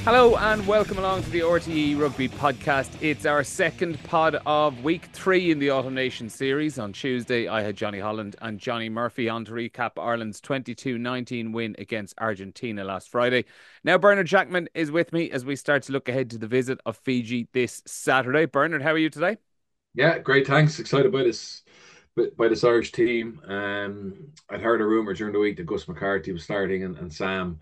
Hello and welcome along to the RTE Rugby Podcast. It's our second pod of week 3 in the Autumn Nation series. On Tuesday, I had Johnny Holland and Johnny Murphy on to recap Ireland's 22-19 win against Argentina last Friday. Now, Bernard Jackman is with me as we start to look ahead to the visit of Fiji this Saturday. Bernard, how are you today? Yeah, great. Thanks. Excited by this Irish team. I'd heard a rumor during the week that Gus McCarthy was starting and Sam.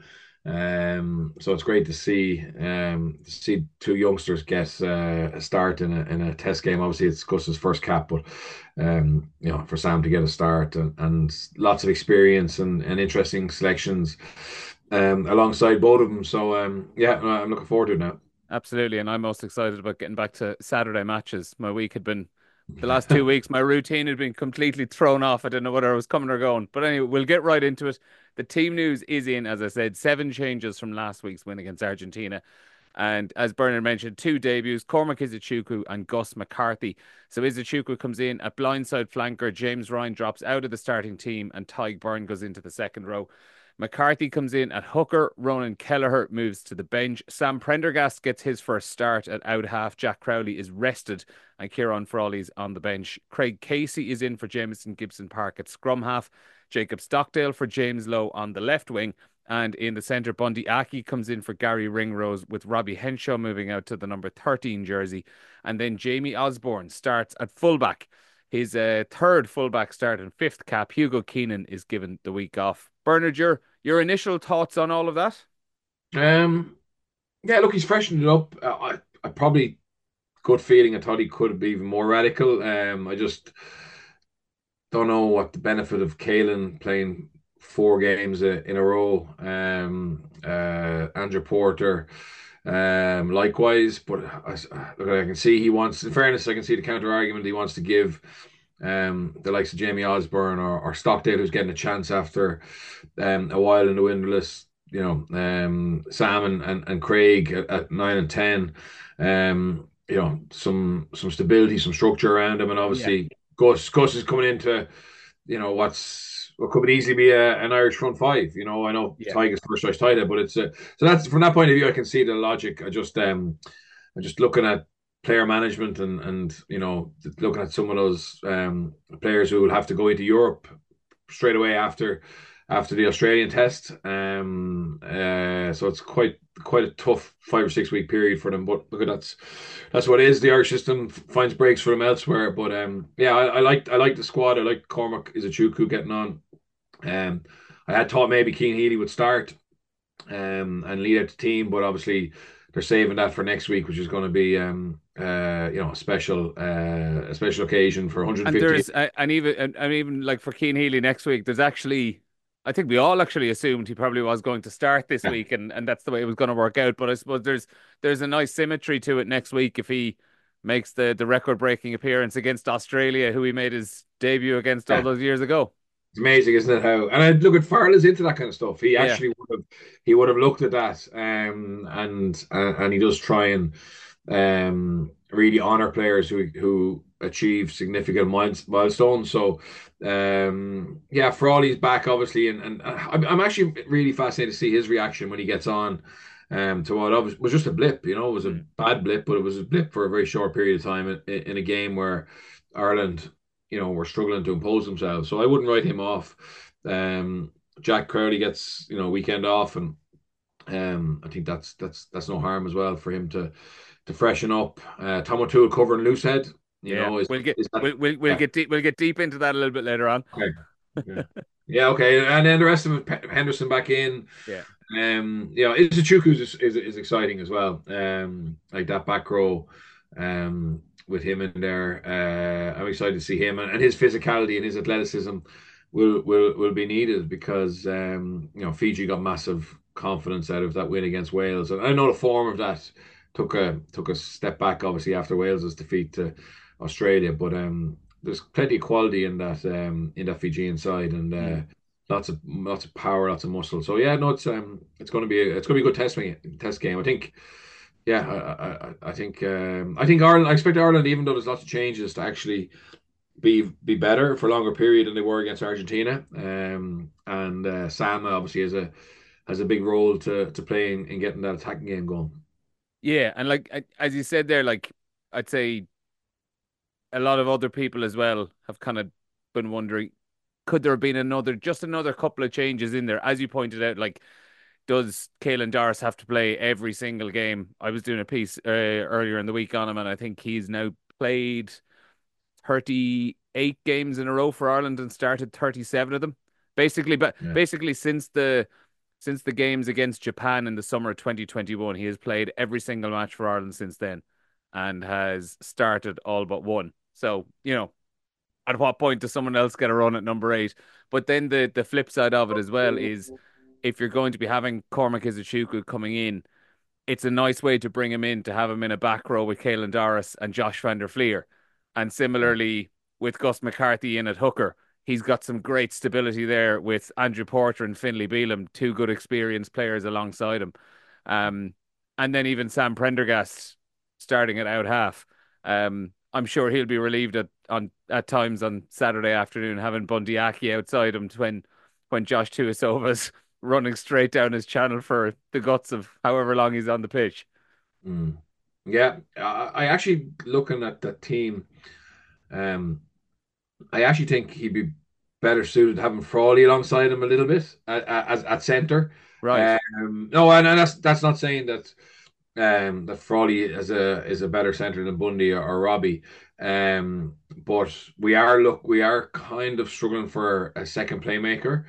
So it's great to see two youngsters get a start in a test game. Obviously, it's Gus's first cap, but for Sam to get a start and lots of experience and interesting selections alongside both of them. So yeah, I'm looking forward to it now. Absolutely, and I'm most excited about getting back to Saturday matches. My week had been the last 2 weeks, my routine had been completely thrown off. I didn't know whether I was coming or going. But anyway, we'll get right into it. The team news is in, as I said, 7 changes from last week's win against Argentina. And as Bernard mentioned, 2 debuts, Cormac Izuchuku and Gus McCarthy. So Izuchuku comes in at blindside flanker, James Ryan drops out of the starting team, and Tadhg Beirne goes into the second row. McCarthy comes in at hooker. Ronan Kelleher moves to the bench. Sam Prendergast gets his first start at out half. Jack Crowley is rested and Kieran Frawley's on the bench. Craig Casey is in for Jamison Gibson Park at scrum half. Jacob Stockdale for James Lowe on the left wing. And in the centre, Bundy Aki comes in for Gary Ringrose with Robbie Henshaw moving out to the number 13 jersey. And then Jamie Osborne starts at fullback. His third fullback start and fifth cap. Hugo Keenan is given the week off. Bernard, your initial thoughts on all of that? Um, yeah, look, he's freshened it up. I probably good feeling. I thought he could be even more radical. I just don't know what the benefit of Kalen playing 4 games in a row. Andrew Porter, likewise. But look, I can see he wants. In fairness, I can see the counter argument he wants to give. The likes of Jamie Osborne or Stockdale, who's getting a chance after a while in the windowless. Sam and Craig at 9 and 10. Some stability, some structure around him, and Yeah. obviously Gus is coming into what could easily be an Irish front five. I know Yeah. Tigers first choice title, but it's so that's from that point of view, I can see the logic. I'm just looking at player management and looking at some of those players who will have to go into Europe straight away after the Australian test. So it's quite a tough 5 or 6 week period for them. But look, that's what it is. The Irish system finds breaks for them elsewhere. But yeah, I like the squad. I like Cormac Izuchuku getting on. Um, I had thought maybe Keane Healy would start and lead out the team, but obviously they're saving that for next week, which is going to be a special occasion for And 150. and even like for Keane Healy next week, there's actually I think we all actually assumed he probably was going to start this Yeah. week and that's the way it was going to work out. But I suppose there's a nice symmetry to it next week if he makes the record breaking appearance against Australia, who he made his debut against all Yeah. those years ago. It's amazing, isn't it? How and I look at Farrell's into that kind of stuff. He Yeah. actually would have looked at that, and he does try and really honor players who achieve significant milestones. So yeah, Frawley's back obviously, and I'm actually really fascinated to see his reaction when he gets on. To what was just a blip, it was a Mm. bad blip, but it was a blip for a very short period of time in a game where Ireland were struggling to impose themselves. So I wouldn't write him off. Jack Crowley gets weekend off, and I think that's no harm as well for him to freshen up. Tom O'Toole covering Loosehead, Yeah. is We'll get is that we'll yeah, get deep into that a little bit later on. okay. Okay. Yeah, okay. And then the rest of it, Henderson back in. Yeah. Izuchuku is exciting as well. Like that back row, with him in there. I'm excited to see him and his physicality and his athleticism will be needed because Fiji got massive confidence out of that win against Wales, and I know the form of that took a step back obviously after Wales's defeat to Australia, but there's plenty of quality in that Fijian side and. Mm. Lots of power, lots of muscle. So yeah, no, it's going to be a good test game. I think. Yeah, I think Ireland. I expect Ireland, even though there's lots of changes, to actually be better for a longer period than they were against Argentina. And Sam obviously has a big role to play in getting that attacking game going. Yeah, and like as you said there, like I'd say a lot of other people as well have kind of been wondering, could there have been just another couple of changes in there? As you pointed out, like, does Caelan Doris have to play every single game? I was doing a piece earlier in the week on him, and I think he's now played 38 games in a row for Ireland and started 37 of them. Basically, but Yeah. basically since the games against Japan in the summer of 2021, he has played every single match for Ireland since then and has started all but one. So, at what point does someone else get a run at number eight? But then the flip side of it as well is if you're going to be having Cormac Izuchuku coming in, it's a nice way to bring him in to have him in a back row with Caelan Doris and Josh van der Flier. And similarly with Gus McCarthy in at hooker, he's got some great stability there with Andrew Porter and Finlay Bealham, two good experienced players alongside him. Um, and then even Sam Prendergast starting at out half. I'm sure he'll be relieved at times on Saturday afternoon having Bundyaki outside him when Josh Tuisova's running straight down his channel for the guts of however long he's on the pitch. Mm. Yeah, I actually looking at that team. Um, I actually think he'd be better suited having Frawley alongside him a little bit at centre. Right. No, and that's not saying that Frawley is a better centre than Bundy or Robbie. But we are kind of struggling for a second playmaker.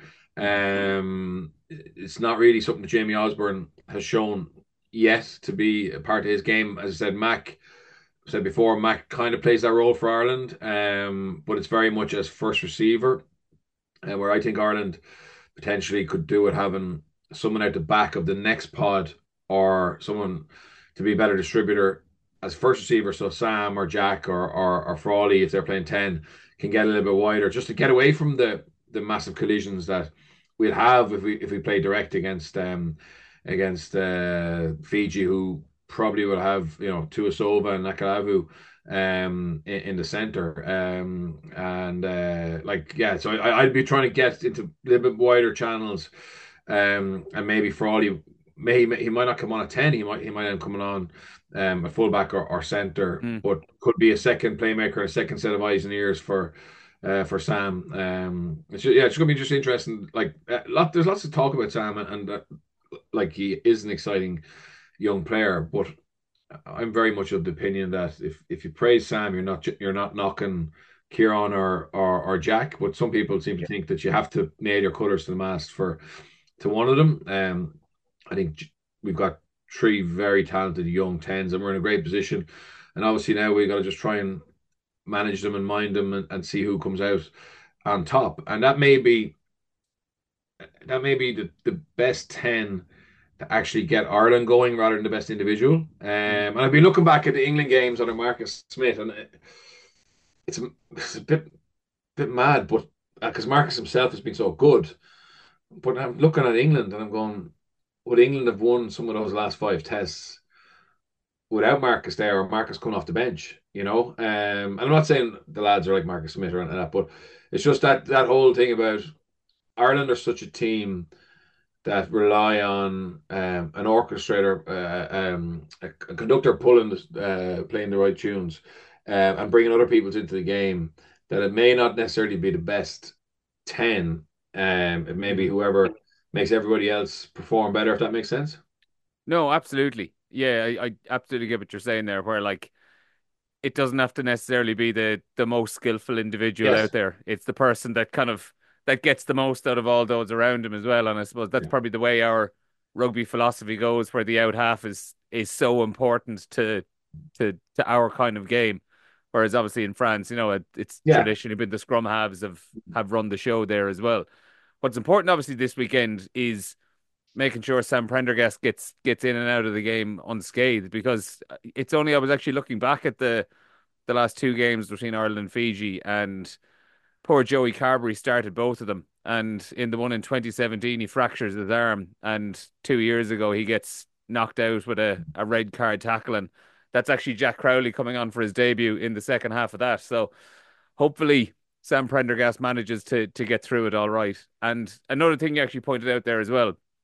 It's not really something that Jamie Osborne has shown yet to be a part of his game. As I said, Mac said before, Mac kind of plays that role for Ireland, but it's very much as first receiver, where I think Ireland potentially could do it having someone out the back of the next pod or someone to be a better distributor as first receiver. So Sam or Jack or Frawley, if they're playing 10, can get a little bit wider just to get away from the massive collisions that we'll have if we play direct against Fiji, who probably will have Tuasova and Nakalavu in the center and like yeah, so I'd be trying to get into a little bit wider channels, and maybe Frawley he might not come on at 10, he might end up coming on a fullback or center, Mm. but could be a second playmaker, a second set of eyes and ears for Sam. It's gonna be just interesting. Like there's lots to talk about Sam, and like he is an exciting young player, but I'm very much of the opinion that if you praise Sam, you're not knocking Kieran or Jack. But some people seem to think that you have to nail your colours to the mast to one of them. I think we've got three very talented young tens, and we're in a great position. And obviously now we got to just try and manage them and mind them and see who comes out on top. And that may be the best 10 to actually get Ireland going rather than the best individual. And I've been looking back at the England games under Marcus Smith, and it's a bit mad, but because Marcus himself has been so good. But I'm looking at England and I'm going, would England have won some of those last five tests without Marcus there or Marcus coming off the bench? And I'm not saying the lads are like Marcus Smith or anything like that, but it's just that whole thing about Ireland are such a team that rely on an orchestrator, a conductor playing the right tunes, and bringing other people into the game. That it may not necessarily be the best 10. It may be whoever makes everybody else perform better, if that makes sense. No, absolutely. Yeah, I absolutely get what you're saying there, where like it doesn't have to necessarily be the most skillful individual out Yes. there. It's the person that gets the most out of all those around him as well. And I suppose that's Yeah. probably the way our rugby philosophy goes, where the out half is so important to our kind of game. Whereas obviously in France, it's Yeah. traditionally been the scrum halves have run the show there as well. What's important obviously this weekend is making sure Sam Prendergast gets in and out of the game unscathed, because it's only I was actually looking back at the last two games between Ireland and Fiji, and poor Joey Carberry started both of them. And in the one in 2017, he fractures his arm, and 2 years ago he gets knocked out with a red card tackling. That's actually Jack Crowley coming on for his debut in the second half of that. So hopefully Sam Prendergast manages to get through it all right. And another thing you actually pointed out there as well,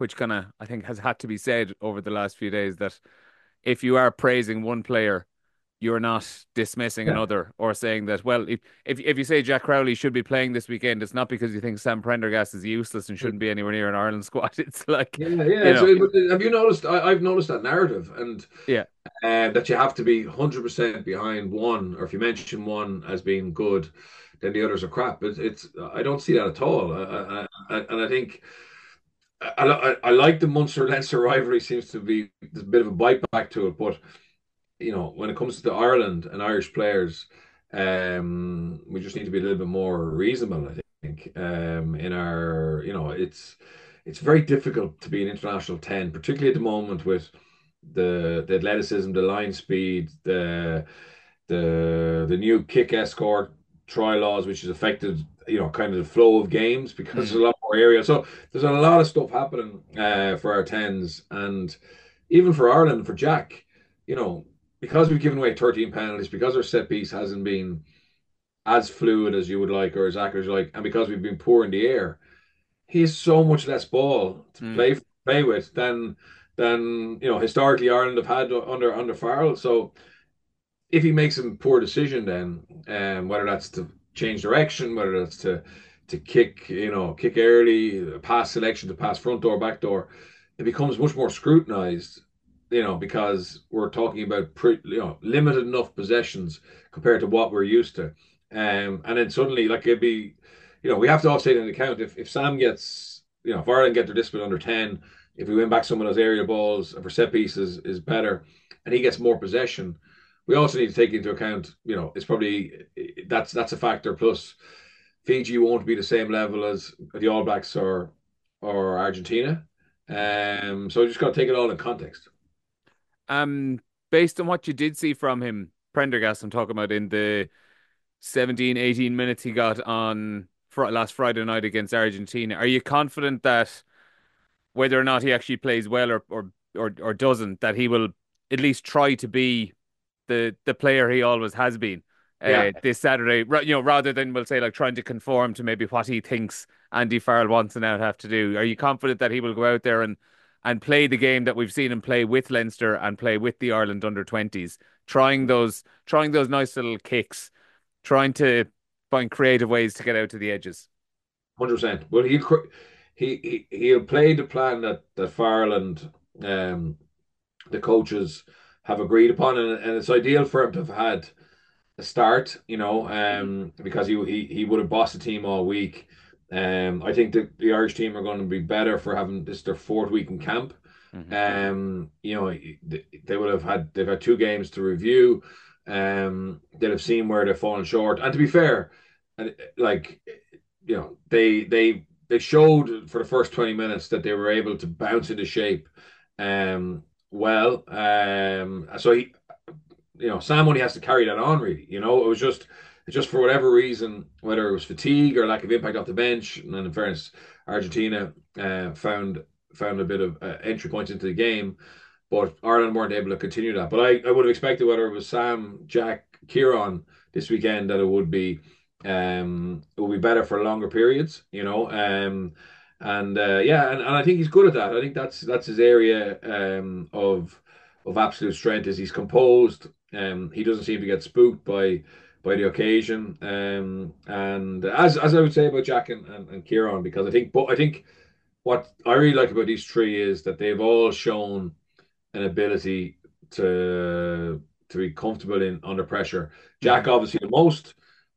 which kind of I think has had to be said over the last few days, that if you are praising one player, you're not dismissing Yeah. another or saying that, well, if you say Jack Crowley should be playing this weekend, it's not because you think Sam Prendergast is useless and shouldn't be anywhere near an Ireland squad. It's like, Yeah, yeah. you know, So have you noticed? I've noticed that narrative, and yeah. that you have to be 100% behind one, or if you mention one as being good, then the others are crap. It's I don't see that at all. And I think I like the Munster Leinster rivalry. Seems to be there's a bit of a bite back to it, but when it comes to Ireland and Irish players, we just need to be a little bit more reasonable, I think. In our, it's very difficult to be an international 10, particularly at the moment with the athleticism, the line speed, the new kick escort try laws, which has affected kind of the flow of games because there's Mm, a lot more area. So there's a lot of stuff happening for our tens, and even for Ireland, for Jack, you know, because we've given away 13 penalties, because our set piece hasn't been as fluid as you would like or as accurate as you like, and because we've been poor in the air, he has so much less ball to mm, play with than historically Ireland have had under Farrell. So if he makes a poor decision, then whether that's to change direction, whether that's to kick early, pass selection to pass front door, back door, it becomes much more scrutinized. Because we're talking about limited enough possessions compared to what we're used to, and then suddenly like it'd be, we have to all take into account if Sam gets, if Ireland get their discipline under 10, if we win back some of those area balls, if our set pieces is better, and he gets more possession, we also need to take into account, it's probably that's a factor. Plus, Fiji won't be the same level as the All Blacks or Argentina. So you just got to take it all in context. um, based on what you did see from him, Prendergast, I'm talking about in the 17, 18 minutes he got on last Friday night against Argentina, are you confident that whether or not he actually plays well or doesn't, that he will at least try to be the player he always has been Yeah, this Saturday, rather than we'll say like trying to conform to maybe what he thinks Andy Farrell wants and now have to do. Are you confident that he will go out there and play the game that we've seen him play with Leinster and play with the Ireland under 20s, trying those nice little kicks, trying to find creative ways to get out to the edges? 100%. Well, he'll play the plan that Farrell and the coaches have agreed upon, and it's ideal for him to have had a start, because he would have bossed the team all week. I think the Irish team are going to be better for having this their fourth week in camp. Mm-hmm. They've had two games to review. They'll have seen where they've fallen short. And to be fair, like they showed for the first 20 minutes that they were able to bounce into shape. Well, so Sam only has to carry that on, really. It was just for whatever reason, whether it was fatigue or lack of impact off the bench. And then in fairness, Argentina found a bit of entry points into the game, but Ireland weren't able to continue that. But I would have expected, whether it was Sam, Jack, Kieran this weekend, that it would be better for longer periods. And I think he's good at that. I think that's his area of absolute strength. Is he's composed. He doesn't seem to get spooked by the occasion. And as I would say about Jack and Kieran, because I think what I really like about these three is that they've all shown an ability to be comfortable in under pressure. Jack Mm-hmm. obviously the most.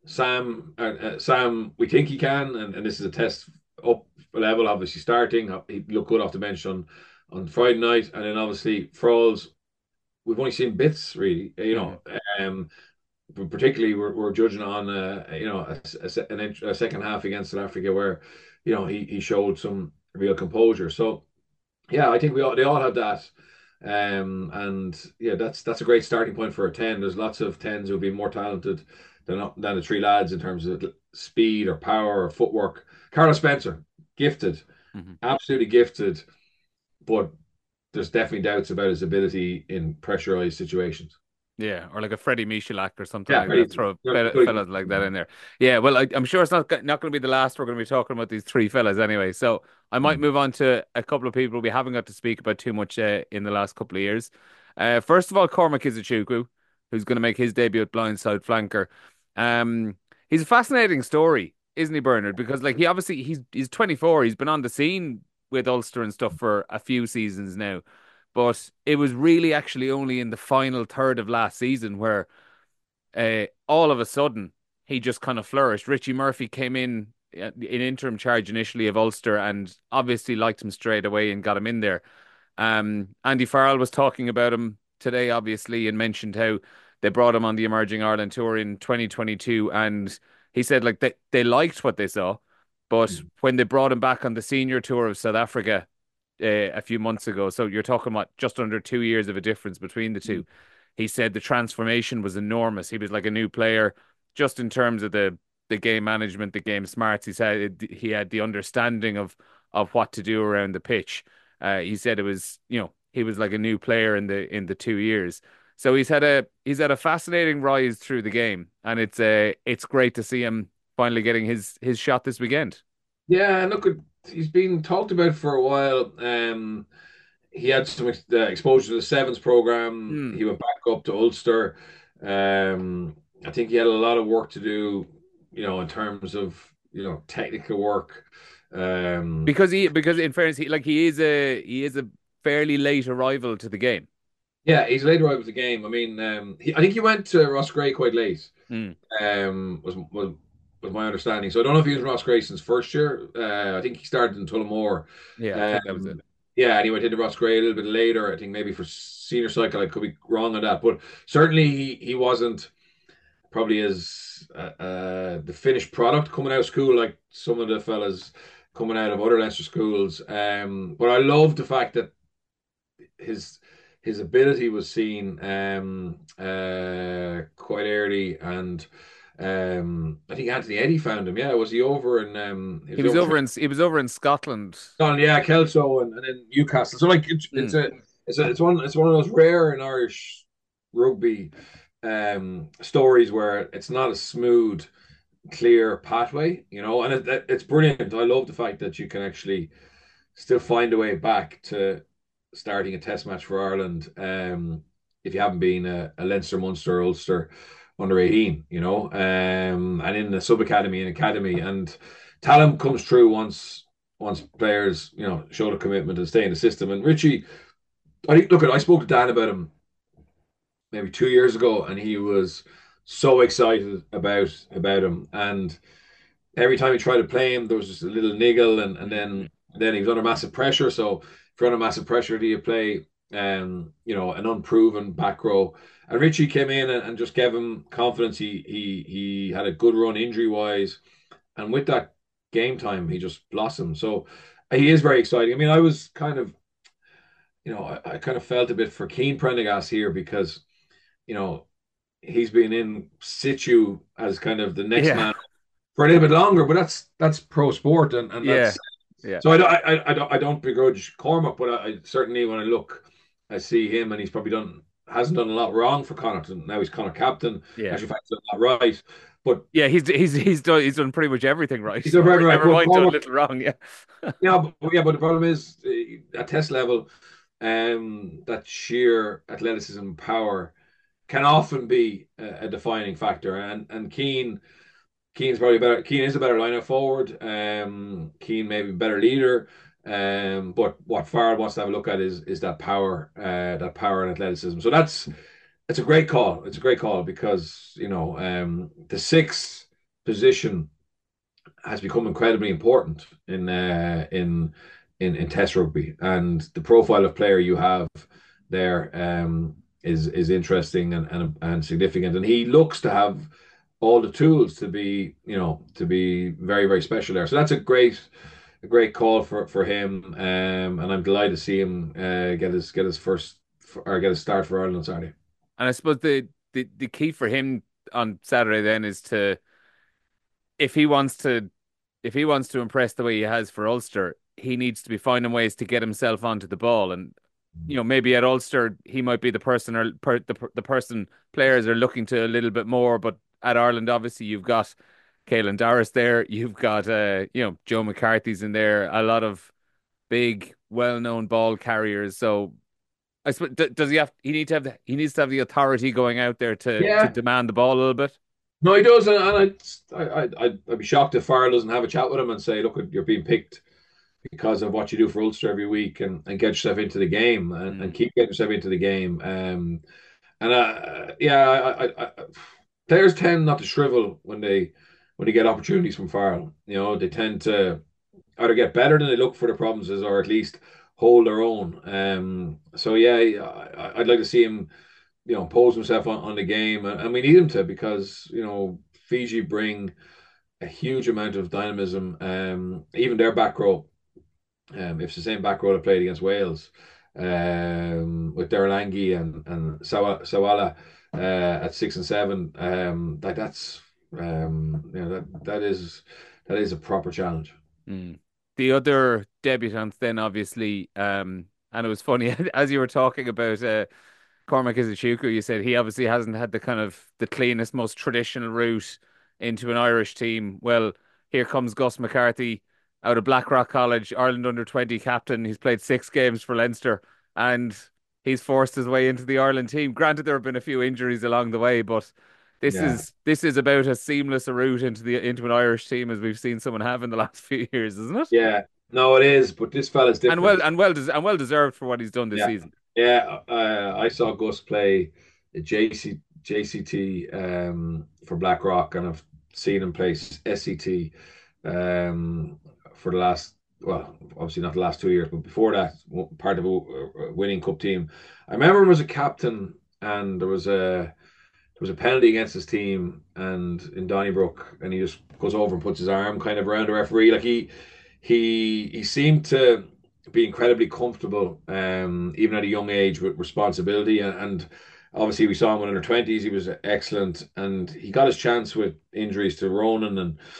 Sam, we think he can, and this is a test up level. Obviously, starting he looked good off the bench on Friday night, and then obviously Frauls, we've only seen bits really. Mm-hmm. Um, but particularly we're judging on a second half against South Africa where he showed some real composure. So yeah, I think they all have that. And yeah, that's a great starting point for a 10. There's lots of 10s who'll be more talented than the three lads in terms of speed or power or footwork. Carlos Spencer, gifted, Mm-hmm. absolutely gifted, but there's definitely doubts about his ability in pressurized situations. Yeah, or like a Freddie Michalak or something Yeah, like pretty that. Throw good. fellas like that in there. Yeah, well, I'm sure it's not going to be the last we're going to be talking about these three fellas anyway. So I might move on to a couple of people we haven't got to speak about too much in the last couple of years. First of all, Cormac Izuchukwu, who's going to make his debut at blindside flanker. He's a fascinating story, isn't he, Bernard? Because like he's 24. He's been on the scene with Ulster and stuff for a few seasons now. But it was really actually only in the final third of last season where all of a sudden he just kind of flourished. Richie Murphy came in interim charge initially of Ulster and obviously liked him straight away and got him in there. Andy Farrell was talking about him today, obviously, and mentioned how they brought him on the Emerging Ireland Tour in 2022. And he said like they liked what they saw, but when they brought him back on the senior tour of South Africa a few months ago, so you're talking about just under 2 years of a difference between the two. He said the transformation was enormous. He was like a new player, just in terms of the game management, the game smarts. He said he had the understanding of what to do around the pitch. He said it was, he was like a new player in the 2 years. So he's had a fascinating rise through the game, and it's great to see him finally getting his shot this weekend. Yeah, look, he's been talked about for a while. He had some exposure to the Sevens program. Hmm. He went back up to Ulster. I think he had a lot of work to do, in terms of technical work. Um, Because in fairness, he is a fairly late arrival to the game. yeah, he's later out of the game. I mean, I think he went to Ross Gray quite late. Hmm. Was my understanding. So I don't know if he was in Ross Gray since first year. I think he started in Tullamore. Yeah, I think that was it. Um, yeah, and he went into Ross Gray a little bit later. I think maybe for senior cycle. I could be wrong on that, but certainly he wasn't probably as the finished product coming out of school like some of the fellas coming out of other Leinster schools. But I love the fact that his his ability was seen quite early, and I think Anthony Eddy found him. Yeah, was he over in he He was was over over in Scotland. Scotland? Yeah, Kelso and then Newcastle. So like Hmm. it's one of those rare in Irish rugby stories where it's not a smooth, clear pathway, and it's brilliant. I love the fact that you can actually still find a way back to starting a test match for Ireland, if you haven't been a Leinster, Munster, Ulster under 18, and in the sub academy and academy, and talent comes through once players, show the commitment and stay in the system. And Richie, I think, look, I spoke to Dan about him maybe 2 years ago, and he was so excited about him. And every time he tried to play him, there was just a little niggle, and then he was under massive pressure. So if you're under massive pressure, do you play an unproven back row? And Richie came in and just gave him confidence. He had a good run injury wise, and with that game time, he just blossomed. So he is very exciting. I mean, I was kind of, I kind of felt a bit for Keane Prendergast here because, you know, he's been in situ as kind of the next Yeah, man for a little bit longer, but that's pro sport, and yeah, that's yeah, so I don't begrudge Cormac, but I certainly when I look, I see him, and he's probably hasn't done a lot wrong for Connacht, and now he's Connacht captain. yeah, Actually, in fact, he's done a lot right, but yeah. He's done pretty much everything right. he's done very right. Never But mind done a Cormac, little wrong. Yeah, yeah, but the problem is at test level, that sheer athleticism and power can often be a defining factor, and Keane's probably better. Keane is a better line forward. Keane maybe a better leader. But what Farrell wants to have a look at is that power and athleticism. So it's a great call. It's a great call because the sixth position has become incredibly important in Test rugby, and the profile of player you have there is interesting and significant. And he looks to have all the tools to be very very special there. So that's a great call for him, and I'm delighted to see him get his first or get his start for Ireland on Saturday. and I suppose the key for him on Saturday then is to if he wants to if he wants to impress the way he has for Ulster, he needs to be finding ways to get himself onto the ball. And maybe at Ulster he might be the person or the person players are looking to a little bit more. But at Ireland, obviously, you've got Caelan Darris there. You've got Joe McCarthy's in there. A lot of big, well-known ball carriers. So I suppose does he have? He needs to have the authority going out there to Yeah, demand the ball a little bit. no, he does, and I'd be shocked if Farrell doesn't have a chat with him and say, "Look, you're being picked because of what you do for Ulster every week, and get yourself into the game, and Mm, keep getting yourself into the game." And yeah, players tend not to shrivel when they get opportunities from Farrell. They tend to either get better than they look for the problems is, or at least hold their own. So yeah, I'd like to see him, pose himself on the game, and we need him to because Fiji bring a huge amount of dynamism. Even their back row, if it's the same back row that played against Wales, with Deralangi and Sawala at 6 and 7, that's that is a proper challenge. mm. The other debutants, then obviously, and it was funny as you were talking about Cormac Izuchuku, you said he obviously hasn't had the cleanest, most traditional route into an Irish team. Well, here comes Gus McCarthy out of Blackrock College, Ireland under 20 captain. He's played 6 games for Leinster and he's forced his way into the Ireland team. Granted, there have been a few injuries along the way, but Yeah, this is about as seamless a route into an Irish team as we've seen someone have in the last few years, isn't it? yeah. No, it is, but this fella's different. And well deserved for what he's done this Yeah, season. yeah. I saw Gus play JCT for Blackrock, and I've seen him play SCT for the last, well, obviously not the last 2 years, but before that, part of a winning cup team. I remember him as a captain, and there was a penalty against his team and in Donnybrook, and he just goes over and puts his arm kind of around the referee. Like he seemed to be incredibly comfortable, even at a young age, with responsibility. And obviously we saw him in under 20s. He was excellent, and he got his chance with injuries to Ronan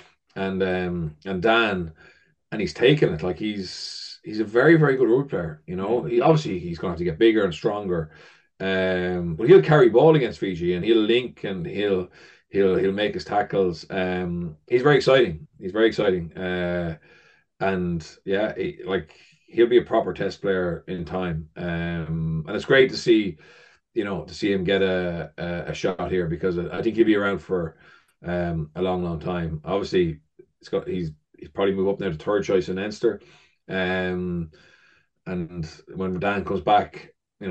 and Dan, and he's taken it. Like he's a very, very good rugby player. Mm. He's going to have to get bigger and stronger. But he'll carry ball against Fiji, and he'll link, and he'll make his tackles. He's very exciting. He's very exciting. And yeah, he'll be a proper test player in time. And it's great to see, him get a shot here, because I think he'll be around for a long, long time. Obviously, he's probably move up now to third choice in Leinster. Um, and when Dan comes back,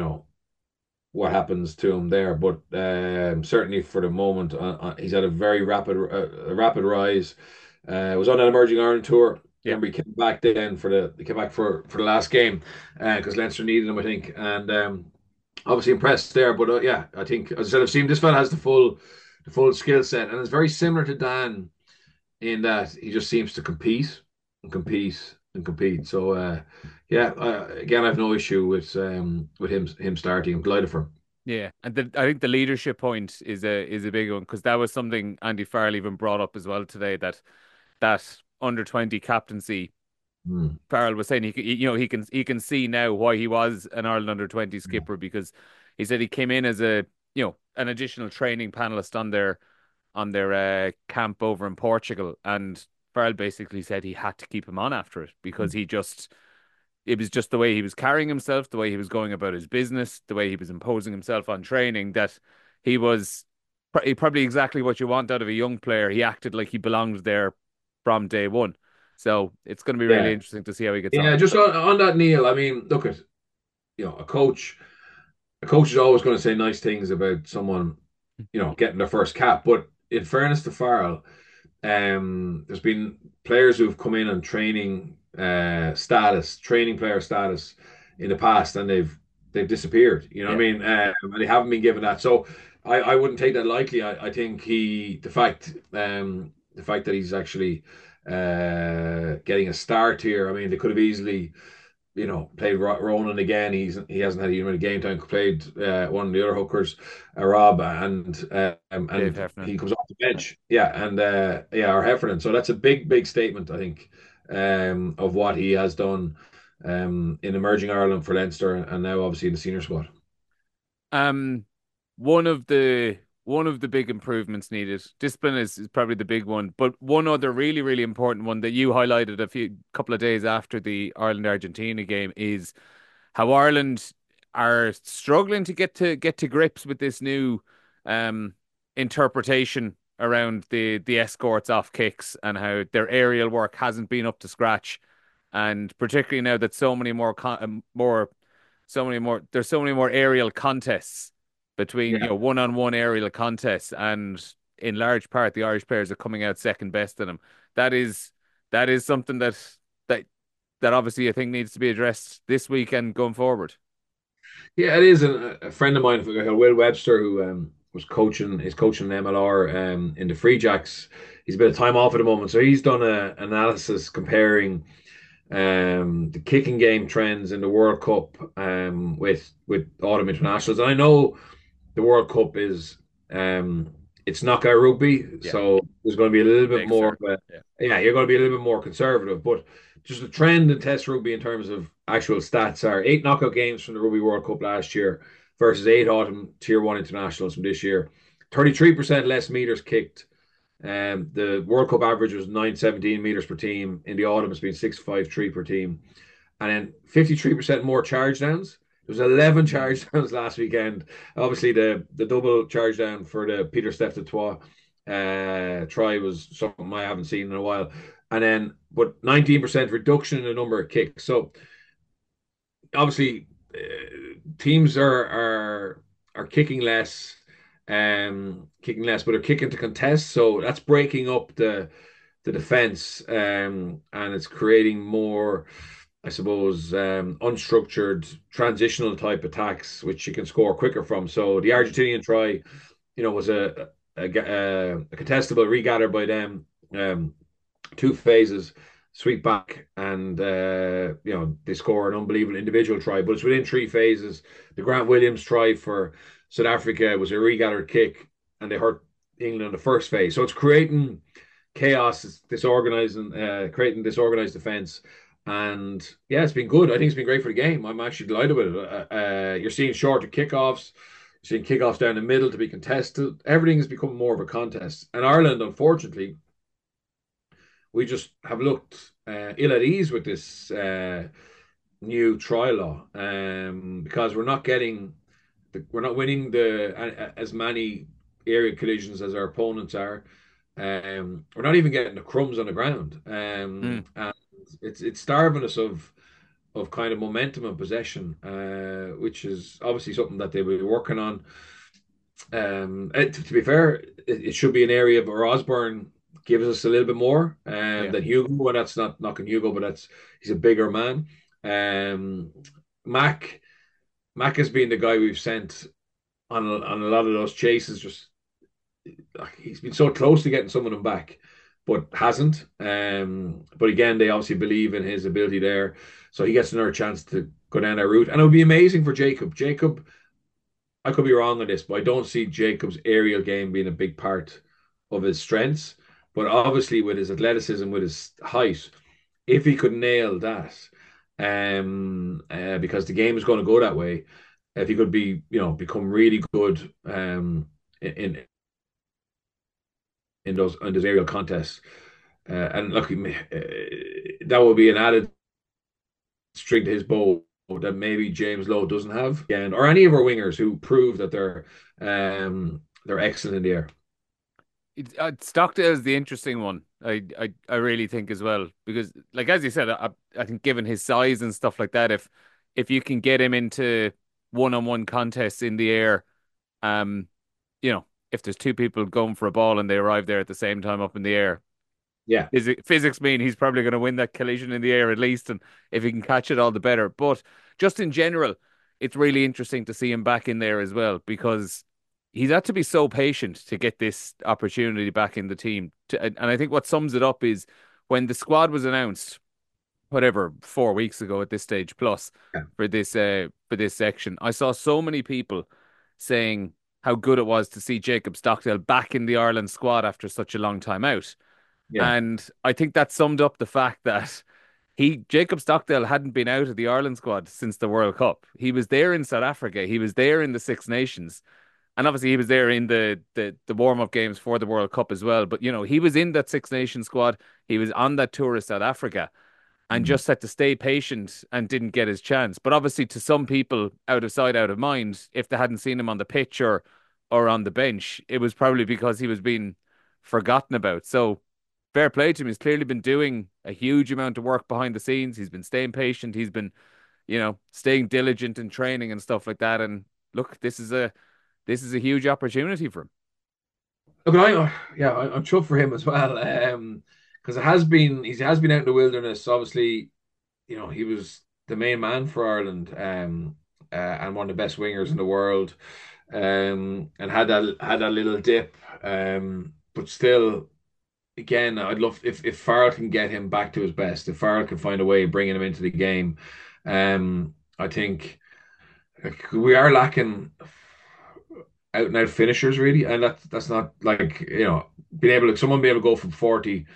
what happens to him there. But certainly for the moment, he's had a very rapid rise. Was on an emerging Ireland tour. Yeah. Remember, he came back for the last game because Leinster needed him, I think, and obviously impressed there. But yeah, I think, as I said, I've seen this fella has the full skill set, and it's very similar to Dan in that he just seems to compete and compete and compete. So yeah, again, I have no issue with him starting. I'm delighted for him. Yeah, and I think the leadership point is a big one because that was something Andy Farrell even brought up as well today that under 20 captaincy. Mm. Farrell was saying he can see now why he was an Ireland under 20 skipper because he said he came in as an additional training panelist on their camp over in Portugal, and Farrell basically said he had to keep him on after it because it was just the way he was carrying himself, the way he was going about his business, the way he was imposing himself on training, that he was probably exactly what you want out of a young player. He acted like he belonged there from day one. So it's going to be really Yeah, interesting to see how he gets yeah. on. Just on that, Neil. I mean, look at a coach. A coach is always going to say nice things about someone, getting their first cap. But in fairness to Farrell, there's been players who've come in on training player status in the past, and they've disappeared. You know what Yeah. I mean? And they haven't been given that. So I wouldn't take that lightly. I think the fact that he's actually getting a start here. I mean, they could have easily, played Ronan again. He hasn't had even a game time. Played one of the other hookers, Rob, Dave and Heffernan. he comes off the bench. Yeah, and yeah, or Heffernan. So that's a big, big statement, I think, of what he has done. in emerging Ireland for Leinster, and now obviously in the senior squad. Um, one of the one of the big improvements needed. Discipline is probably the big one, but one other really, really important one that you highlighted a few couple of days after the Ireland Argentina game is how Ireland are struggling to get to grips with this new um interpretation around the escorts off kicks and how their aerial work hasn't been up to scratch, and particularly now that there's so many more aerial contests between Yeah. one-on-one aerial contests, and in large part the Irish players are coming out second best in them. That is that is something that that obviously I think needs to be addressed this weekend going forward. Yeah, it is. A friend of mine, Will Webster, who is coaching MLR in the Free Jacks. He's a bit of time off at the moment, so he's done an analysis comparing the kicking game trends in the World Cup with autumn internationals. And I know the World Cup is it's knockout rugby, Yeah, so there's going to be a little bit makes more sense. of a Yeah. yeah, you're going to be a little bit more conservative, but just the trend in Test rugby in terms of actual stats are eight knockout games from the Rugby World Cup last year versus eight autumn Tier One internationals from this year. 33% less meters kicked. The World Cup average was 917 meters per team. In the autumn, it's been 653 per team. And then 53% more charge downs. There was 11 charge downs last weekend. Obviously, the double charge down for the Peter Steph Tois try was something I haven't seen in a while. And then, but 19% reduction in the number of kicks. So obviously, teams are kicking less, but they're kicking to contest. So that's breaking up the defense, and it's creating more, I suppose, unstructured transitional type attacks, which you can score quicker from. So the Argentinian try, was a contestable regather by them. Two phases, sweep back, and they score an unbelievable individual try. But it's within three phases. The Grant Williams try for South Africa was a regathered kick, and they hurt England in the first phase. So it's creating chaos, it's creating disorganized defense. And yeah, it's been good. I think it's been great for the game. I'm actually delighted with it. You're seeing shorter kickoffs. You're seeing kickoffs down the middle to be contested. Everything has become more of a contest. And Ireland, unfortunately, we just have looked ill at ease with this new try law, because we're not winning the as many area collisions as our opponents are. We're not even getting the crumbs on the ground, Mm, and it's starving us of kind of momentum and possession, which is obviously something that they will be working on. To be fair, it should be an area where Osborne gives us a little bit more yeah. than Hugo, and that's not knocking Hugo, but he's a bigger man. Um, Mac Mac has been the guy we've sent on a lot of those chases. Just he's been so close to getting some of them back, but hasn't. But again, they obviously believe in his ability there, so he gets another chance to go down that route, and it would be amazing for Jacob. I could be wrong on this, but I don't see Jacob's aerial game being a big part of his strengths. But obviously, with his athleticism, with his height, if he could nail that, because the game is going to go that way, if he could become really good in those aerial contests, and look, that would be an added string to his bow that maybe James Lowe doesn't have, and or any of our wingers who prove that they're excellent in the air. Stockdale is the interesting one. I really think as well because, like as you said, I think given his size and stuff like that, if you can get him into one-on-one contests in the air, um, if there's two people going for a ball and they arrive there at the same time up in the air, Yeah, physics mean he's probably going to win that collision in the air at least, and if he can catch it, all the better. But just in general, it's really interesting to see him back in there as well because he's had to be so patient to get this opportunity back in the team. And I think what sums it up is when the squad was announced, whatever, 4 weeks ago at this stage plus yeah, for this section, I saw so many people saying how good it was to see Jacob Stockdale back in the Ireland squad after such a long time out. yeah. And I think that summed up the fact that Jacob Stockdale hadn't been out of the Ireland squad since the World Cup. He was there in South Africa. He was there in the Six Nations. And obviously he was there in the warm-up games for the World Cup as well. But he was in that Six Nation squad. He was on that tour of South Africa and Mm. just had to stay patient and didn't get his chance. But obviously to some people, out of sight, out of mind, if they hadn't seen him on the pitch or on the bench, it was probably because he was being forgotten about. So fair play to him. He's clearly been doing a huge amount of work behind the scenes. He's been staying patient. He's been, staying diligent in training and stuff like that. And look, this is a huge opportunity for him. Look, I'm chuffed for him as well. Because he has been out in the wilderness. Obviously, he was the main man for Ireland, and one of the best wingers in the world, and had that little dip, but still, again, I'd love if Farrell can get him back to his best, if Farrell can find a way of bringing him into the game, I think like, we are lacking out and out finishers really, and that's not like being able to someone be able to go from 40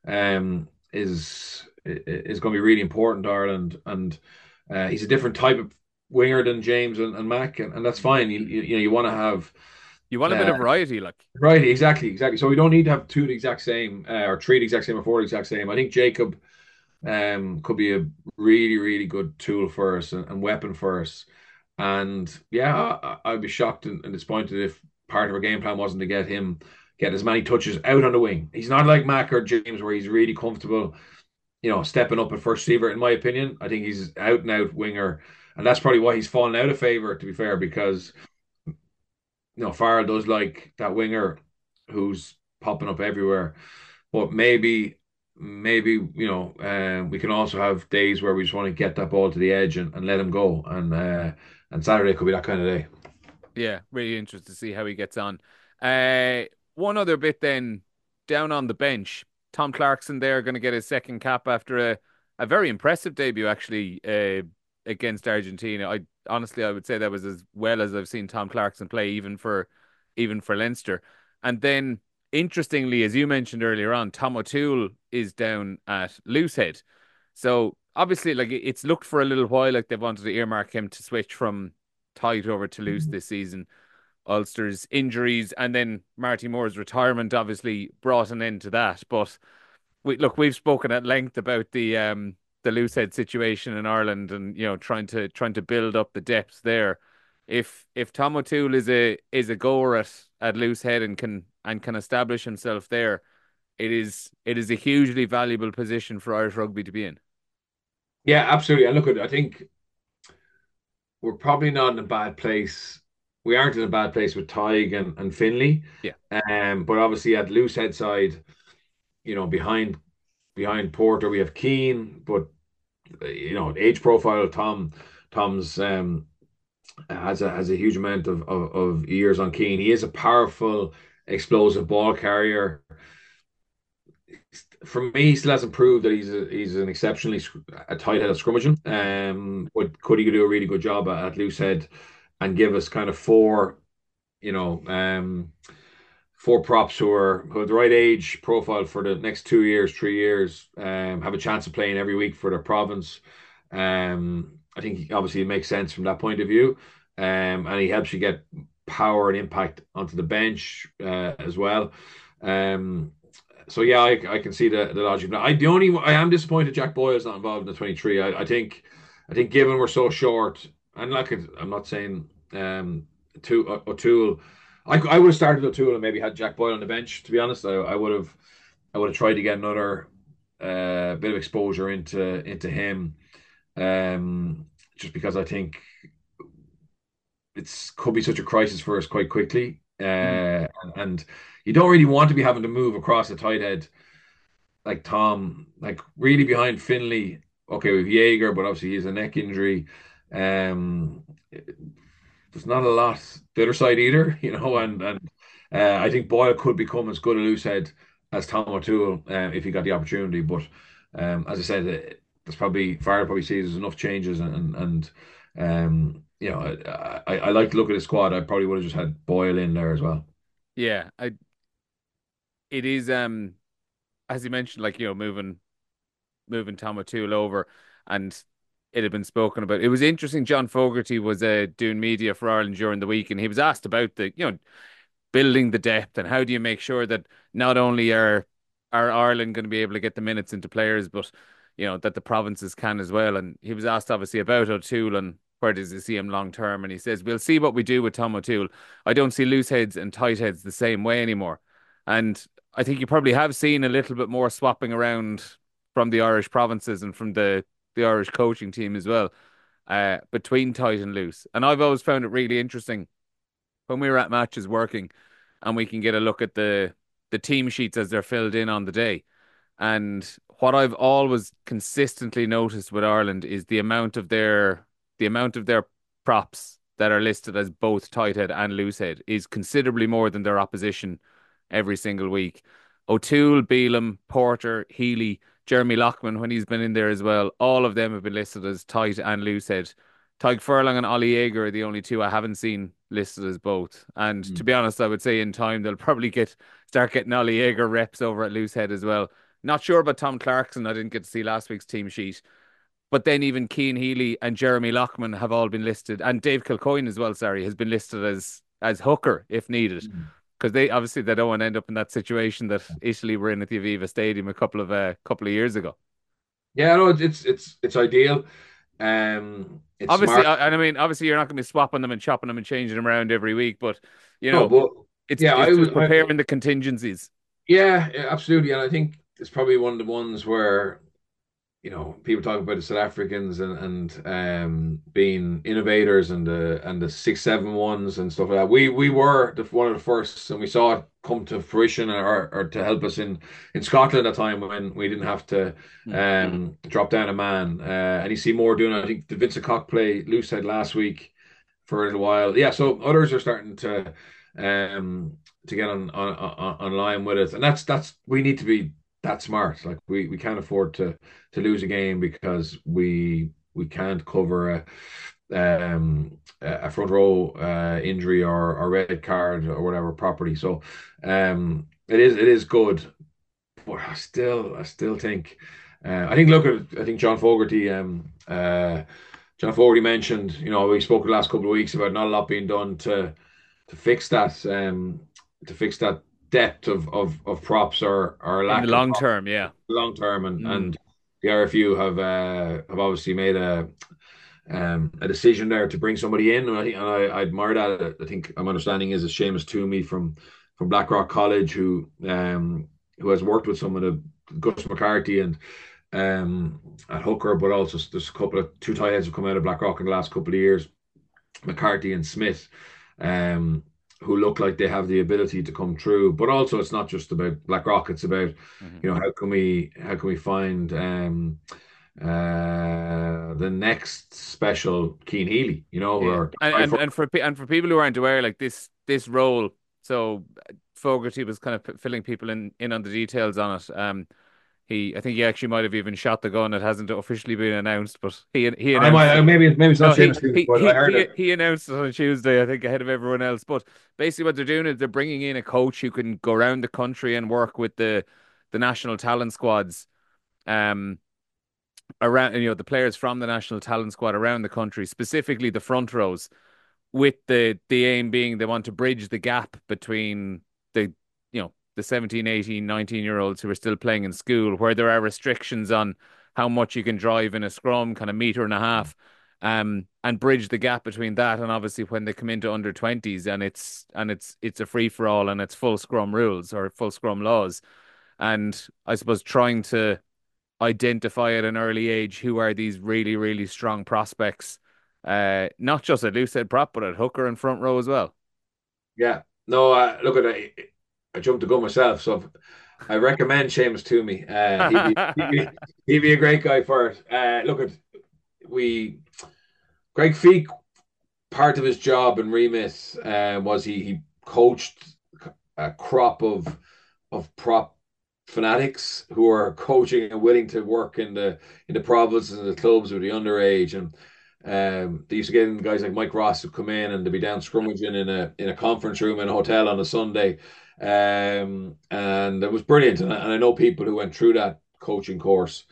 is going to be really important to Ireland, and he's a different type of winger than James and Mac, and that's fine. You want to have You want a bit uh, of variety, like. right, exactly. So we don't need to have two the exact same or three the exact same or four the exact same. I think Jacob could be a really, really good tool for us and weapon for us. And yeah, I'd be shocked and disappointed if part of our game plan wasn't to get as many touches out on the wing. He's not like Mac or James where he's really comfortable, stepping up at first receiver. In my opinion, I think he's out and out winger, and that's probably why he's fallen out of favor. To be fair, because Farrell does like that winger who's popping up everywhere. But maybe we can also have days where we just want to get that ball to the edge and let him go. And Saturday could be that kind of day. Yeah, really interested to see how he gets on. Uh, One other bit then, down on the bench, Tom Clarkson there going to get his second cap after a very impressive debut actually against Argentina. I would say that was as well as I've seen Tom Clarkson play even for Leinster. And then interestingly, as you mentioned earlier on, Tom O'Toole is down at Loosehead. So obviously, like it's looked for a little while like they wanted to earmark him to switch from tight over to loose this season. Ulster's injuries and then Marty Moore's retirement obviously brought an end to that. But we've spoken at length about the loosehead situation in Ireland and trying to build up the depth there. If Tom O'Toole is a goer at loosehead and can establish himself there, it is a hugely valuable position for Irish rugby to be in. Yeah, absolutely. And look, I think we're probably not in a bad place. We aren't in a bad place with Tig and Finley. Yeah. But obviously at loosehead side, behind Porter we have Keane, but age profile Tom's has a huge amount of years on Keane. He is a powerful, explosive ball carrier. For me, he still hasn't proved that he's an exceptionally a tight head at scrummaging. But could he do a really good job at loose head and give us kind of you know, um, four props who are the right age profile for the next 2 years, 3 years, have a chance of playing every week for their province. I think obviously it makes sense from that point of view. And he helps you get power and impact onto the bench as well. Um, so yeah, I can see the logic. But I am disappointed Jack Boyle's not involved in the 23. I think given we're so short, and like I'm not saying to O'Toole, I would have started O'Toole and maybe had Jack Boyle on the bench. To be honest, I would have tried to get another bit of exposure into him, just because I think it's could be such a crisis for us quite quickly. Mhm. And you don't really want to be having to move across the tight head like Tom, like really behind Finley. Okay, with Jaeger, but obviously he has a neck injury. Um, there's not a lot the other side either, I think Boyle could become as good a loose head as Tom O'Toole if he got the opportunity. But as I said, there's probably Farrell probably sees there's enough changes and I like to look at the squad. I probably would have just had Boyle in there as well. Yeah, it is as you mentioned, like moving moving Tom O'Toole over, and it had been spoken about. It was interesting. John Fogarty was doing media for Ireland during the week, and he was asked about the building the depth and how do you make sure that not only are Ireland going to be able to get the minutes into players, but that the provinces can as well. And he was asked obviously about O'Toole and where does he see him long term, and he says we'll see what we do with Tom O'Toole. I don't see loose heads and tight heads the same way anymore, and I think you probably have seen a little bit more swapping around from the Irish provinces and from the Irish coaching team as well, between tight and loose. And I've always found it really interesting when we were at matches working and we can get a look at the team sheets as they're filled in on the day. And what I've always consistently noticed with Ireland is the amount of their props that are listed as both tight head and loose head is considerably more than their opposition every single week. O'Toole, Bealham, Porter, Healy, Jeremy Lockman, when he's been in there as well, all of them have been listed as tight and loose head. Tadhg Furlong and Ollie Yeager are the only two I haven't seen listed as both. And to be honest, I would say in time they'll probably start getting Ollie Yeager reps over at loose head as well. Not sure about Tom Clarkson. I didn't get to see last week's team sheet. But then even Cian Healy and Jeremy Lockman have all been listed, and Dave Kilcoyne as well, sorry, has been listed as hooker if needed. Mm. Because they don't want to end up in that situation that Italy were in at the Aviva Stadium a couple of years ago. Yeah, no, it's ideal. It's Obviously, smart. and I mean, obviously, you're not going to be swapping them and chopping them and changing them around every week, but you No, know, but it's yeah, it's just preparing the contingencies. yeah, absolutely, and I think it's probably one of the ones where people talk about the South Africans and being innovators and the 6-7-1s and stuff like that. We were one of the first, and we saw it come to fruition or to help us in Scotland at a time when we didn't have to Hmm. drop down a man. And you see more doing it. I think the Vincent Cock play loose side last week for a little while. Yeah, so others are starting to get on line with it, and that's we need to be that smart. Like we can't afford to lose a game because we can't cover a front row injury or red card or whatever property. So it is good, but I still think I think look at I think John Fogarty mentioned, we spoke the last couple of weeks about not a lot being done to fix that depth of props or In the lack of long term, yeah. long term, and Mm. the RFU have obviously made a decision there to bring somebody in, and I admire that. I think my understanding is it's Seamus Toomey from Blackrock College who has worked with some of the Gus McCarthy and at hooker, but also there's a couple of two tight ends have come out of Blackrock in the last couple of years, McCarthy and Smith. Um, who look like they have the ability to come through. But also, it's not just about Blackrock. It's about Mhm. how can we find the next special Cian Healy, Yeah, or and try and for and for people who aren't aware, like this role, so Fogarty was kind of filling people in on the details on it. I think he actually might have even shot the gun. It hasn't officially been announced, but he I announced might it. maybe it's not No, Seamus Toomey, but I heard it. he announced it on Tuesday, I think, ahead of everyone else. But basically, what they're doing is they're bringing in a coach who can go around the country and work with the national talent squads. Um, around the players from the national talent squad around the country, specifically the front rows, with the aim being they want to bridge the gap between the 17, 18, 19 year olds who are still playing in school, where there are restrictions on how much you can drive in a scrum, kind of meter and a half, and bridge the gap between that and obviously when they come into under 20s and it's a free for all and it's full scrum rules or full scrum laws. And I suppose trying to identify at an early age who are these really, really strong prospects, not just at loosehead prop, but at hooker and front row as well. Yeah, no, look at it. I jumped the gun myself, so I recommend Seamus Toomey. He'd be a great guy for it. Look at we Greg Feek, part of his job and remit was he coached a crop of prop fanatics who are coaching and willing to work in the provinces and the clubs with the underage, and they used to get in guys like Mike Ross who come in and they'd be down scrummaging in a conference room in a hotel on a Sunday, and it was brilliant. And I know people who went through that coaching course,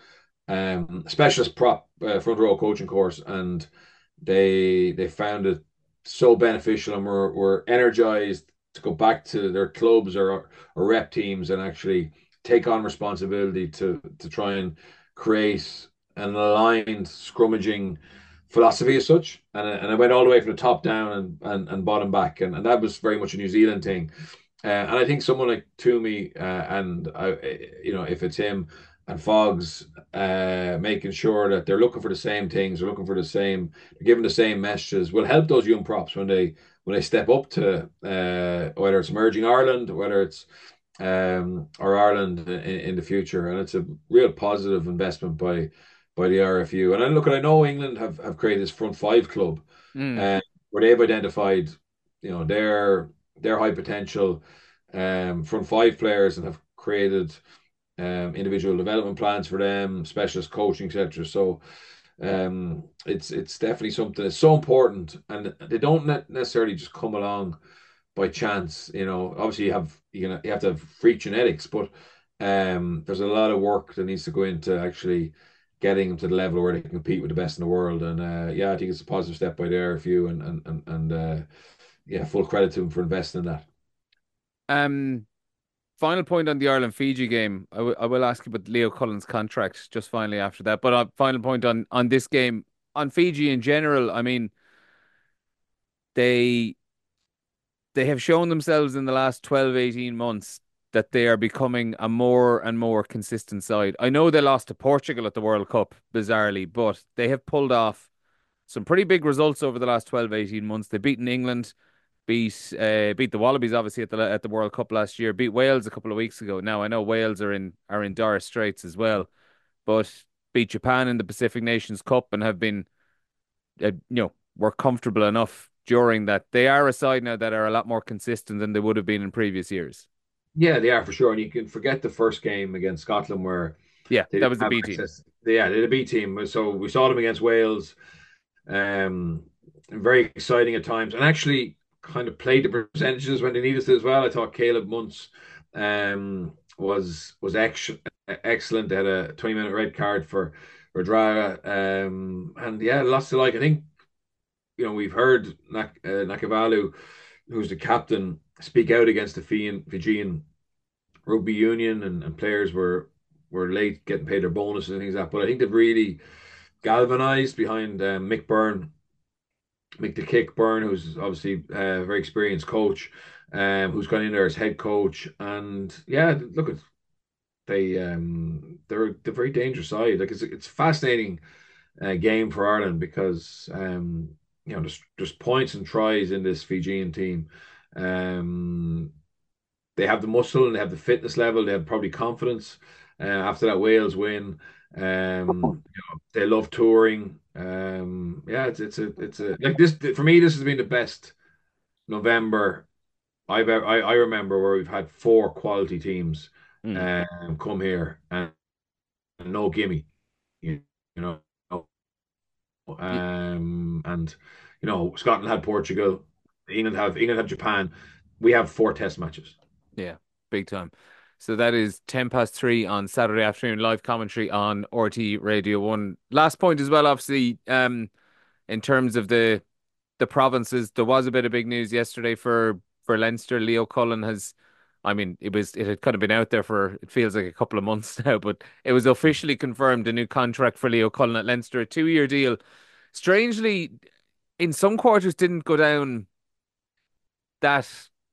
specialist prop front row coaching course, and they found it so beneficial, and were energized to go back to their clubs or rep teams and actually take on responsibility to try and create an aligned scrummaging philosophy as such. And it went all the way from the top down and bottom back. And that was very much a New Zealand thing. And I think someone like Toomey, if it's him and Foggs, making sure that they're looking for the same things, they're looking for the same, they're giving the same messages, will help those young props when they step up to whether it's emerging Ireland, whether it's or Ireland in the future. And it's a real positive investment by the RFU. And I know England have created this front five club, Mm. uh, where they've identified, their high potential front five players, and have created individual development plans for them, specialist coaching, etc. So it's definitely something that's so important, and they don't necessarily just come along by chance. Obviously you have to have freak genetics, but there's a lot of work that needs to go into actually getting them to the level where they can compete with the best in the world. And yeah, I think it's a positive step by the RFU, and yeah, full credit to them for investing in that. Um, Final point on the Ireland Fiji game. I will ask you about Leo Cullen's contract just finally after that. But final point on this game on Fiji in general. I mean, they they have shown themselves in the last 12, 18 months that they are becoming a more and more consistent side. I know they lost to Portugal at the World Cup, bizarrely, but they have pulled off some pretty big results over the last 12, 18 months. They've beaten England, beat the Wallabies obviously at the World Cup last year, beat Wales a couple of weeks ago. Now I know Wales are in dire straits as well, but beat Japan in the Pacific Nations Cup and have been were comfortable enough during that. They are a side now that are a lot more consistent than they would have been in previous years. Yeah, they are for sure. And you can forget the first game against Scotland where Yeah, they that didn't was the have B team. access. They're the B team. So we saw them against Wales. Um, Very exciting at times, and actually kind of played the percentages when they needed to as well. I thought Caleb Muntz was excellent. They had a 20-minute red card for Draga. And yeah, lots to like. I think we've heard Nakavalu, who's the captain, speak out against the Fijian rugby union, and players were late getting paid their bonuses and things like that. But I think they've really galvanized behind Mick the Kick Byrne, who's obviously a very experienced coach, who's gone in there as head coach. And yeah, look at they're the very dangerous side. Like it's a fascinating game for Ireland because there's points and tries in this Fijian team. Um, they have the muscle and they have the fitness level. They have probably confidence after that Wales win. They love touring. Yeah, it's a like this for me. This has been the best November I remember, where we've had four quality teams Mm. come here, and no gimme, you know. Y- And Scotland had Portugal, England have Japan. We have four test matches. Yeah, big time. So that is 10 past 3 on Saturday afternoon, live commentary on RT Radio 1. Last point as well, obviously, in terms of the provinces, there was a bit of big news yesterday for Leinster. Leo Cullen has, I mean, it had kind of been out there for it feels like a couple of months now, but it was officially confirmed a new contract for Leo Cullen at Leinster, a 2-year deal. Strangely, in some quarters didn't go down that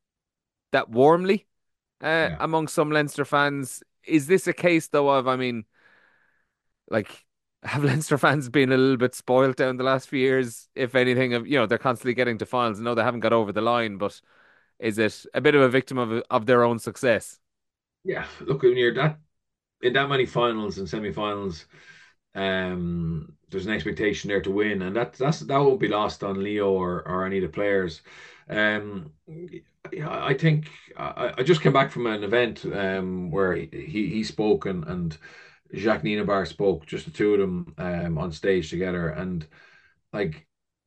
warmly Yeah. among some Leinster fans. Is this a case though of, I mean, like, have Leinster fans been a little bit spoiled down the last few years? If anything, of they're constantly getting to finals. I know they haven't got over the line, but is it a bit of a victim of their own success? Yeah, look, when you're that in that many finals and semi-finals, there's an expectation there to win, and that won't be lost on Leo or any of the players. Yeah, I think I just came back from an event where he spoke, and Jacques Nienaber spoke, just the two of them on stage together, and like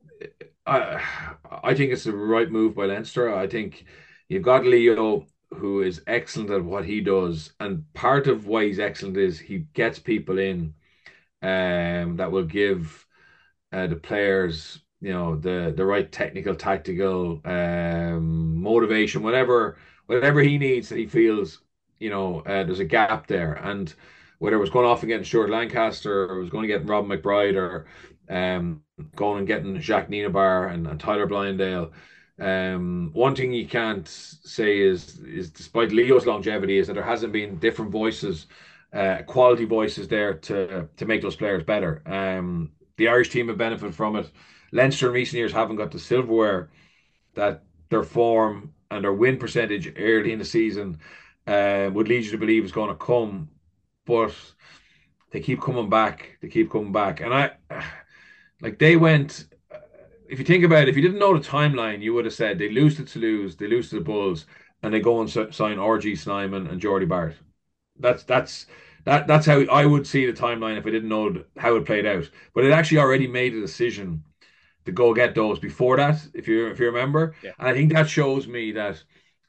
I I think it's the right move by Leinster. I think you've got Leo, who is excellent at what he does, and part of why he's excellent is he gets people in, that will give the players, the right technical, tactical motivation, whatever he needs that he feels, there's a gap there, and whether it was going off and getting Stuart Lancaster, or it was going to get Robin McBride, or going and getting Jacques Nienaber and Tyler Blindale. One thing you can't say is despite Leo's longevity, is that there hasn't been different voices, quality voices there to make those players better. The Irish team have benefited from it. Leinster in recent years haven't got the silverware that their form and their win percentage early in the season would lead you to believe is going to come, but they keep coming back. They keep coming back, and like they went. If you think about it, if you didn't know the timeline, you would have said they lose to Toulouse, they lose to the Bulls, and they go and sign RG Snyman and Jordy Barrett. That's how I would see the timeline if I didn't know how it played out. But it actually already made a decision to go get those before that, if you remember. Yeah. And I think that shows me that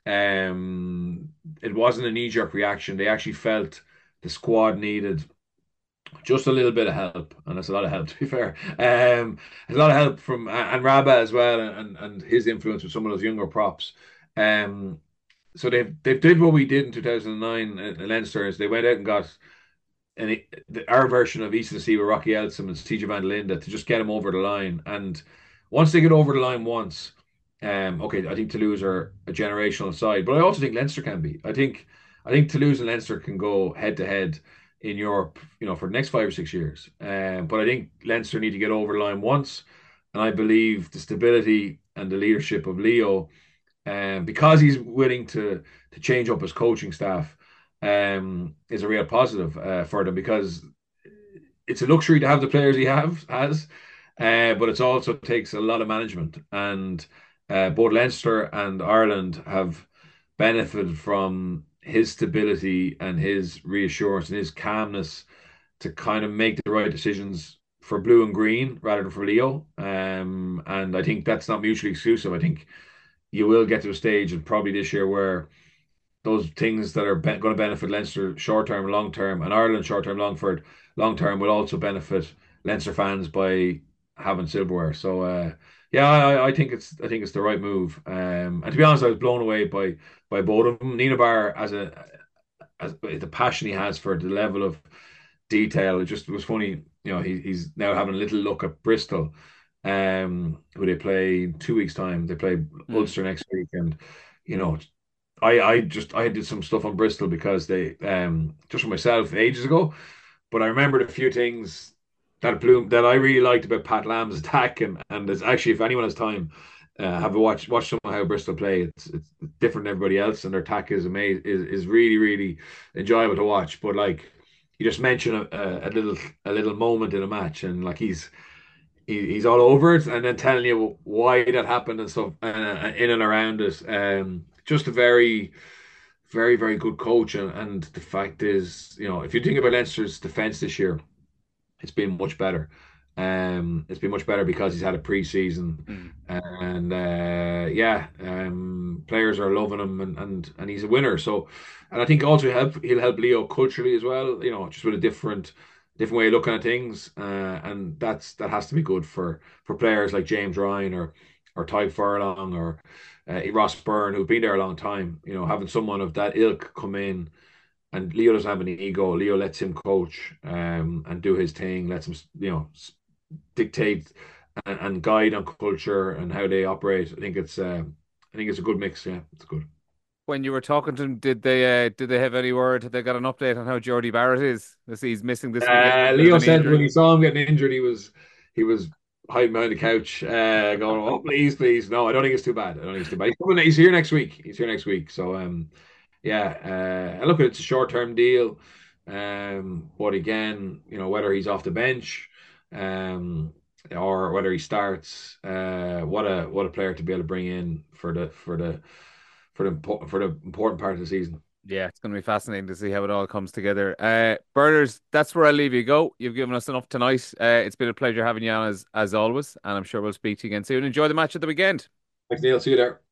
it wasn't a knee-jerk reaction. They actually felt the squad needed just a little bit of help, and that's a lot of help to be fair. There's a lot of help from and Rabba as well, and his influence with some of those younger props. Um, so they did what we did in 2009 at Leinster. Is they went out and got our version of East of the Sea with Rocky Elsom and TJ Van Linda to just get him over the line. And once they get over the line once, okay, I think Toulouse are a generational side, but I also think Leinster can be. I think Toulouse and Leinster can go head to head in Europe, for the next 5 or 6 years. But I think Leinster need to get over the line once, and I believe the stability and the leadership of Leo, because he's willing to change up his coaching staff, is a real positive for them, because it's a luxury to have the players he has, but it also takes a lot of management, and both Leinster and Ireland have benefited from his stability and his reassurance and his calmness to kind of make the right decisions for blue and green rather than for Leo. And I think that's not mutually exclusive. I think you will get to a stage, and probably this year, where those things that are going to benefit Leinster short term, long term, and Ireland short term, long term, will also benefit Leinster fans by having silverware. So yeah, I think it's the right move. And to be honest, I was blown away by both of them. Nina Bar, as the passion he has for the level of detail, it just was funny. He's now having a little look at Bristol, who they play in 2 weeks' time. They play Mm. Ulster next week, and you know, I did some stuff on Bristol because they just for myself ages ago, but I remembered a few things that I really liked about Pat Lamb's attack, and it's actually, if anyone has time, have a watch some of how Bristol play. It's different than everybody else, and their attack is amazing, is really really enjoyable to watch. But like, you just mentioned a little moment in a match, and like he's all over it, and then telling you why that happened and stuff, in and around it. Just a very, very, very good coach, and the fact is, if you think about Leinster's defense this year, it's been much better. It's been much better because he's had a pre-season, Mm. and yeah, players are loving him, and he's a winner. So, and I think also he'll help Leo culturally as well. Just with a different way of looking at things, and that has to be good for players like James Ryan, or Ty Furlong, or Ross Byrne, who've been there a long time. Having someone of that ilk come in, and Leo doesn't have any ego. Leo lets him coach, and do his thing. Lets him, dictate and guide on culture and how they operate. I think it's a good mix. Yeah, it's good. When you were talking to them, did they have any word? Did they got an update on how Jordy Barrett is? Let's see, he's missing this weekend with a bit of Leo an said when injury. he saw him getting injured, he was hiding behind the couch, going, "Oh, please, please, no, I don't think it's too bad. I don't think it's too bad. He's here next week. He's here next week." So yeah, and look, it's a short-term deal. But again, whether he's off the bench, um, or whether he starts, what a player to be able to bring in for the important part of the season. Yeah, it's going to be fascinating to see how it all comes together. Berners, that's where I'll leave you go. You've given us enough tonight. It's been a pleasure having you on as always, and I'm sure we'll speak to you again soon. Enjoy the match at the weekend. Thanks, Neil. See you there.